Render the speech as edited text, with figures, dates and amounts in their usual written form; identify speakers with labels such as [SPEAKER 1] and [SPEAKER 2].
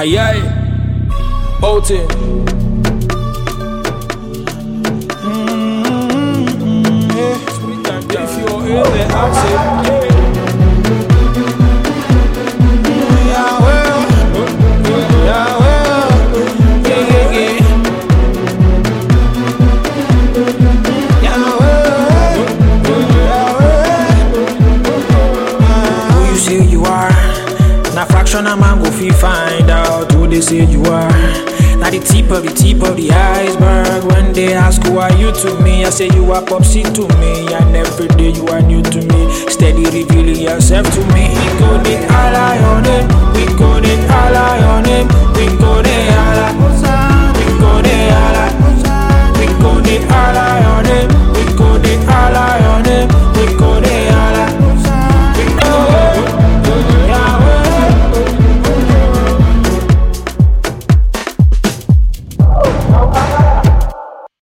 [SPEAKER 1] Aye aye, Bolton. If you're in the accent, who you say you are? Na fraction a man go fi find out who they say you are. Na the tip of the iceberg. When they ask who are you to me, I say you are Popsy to me. And every day you are new to me, steady revealing yourself to me. We go the ally on it, we go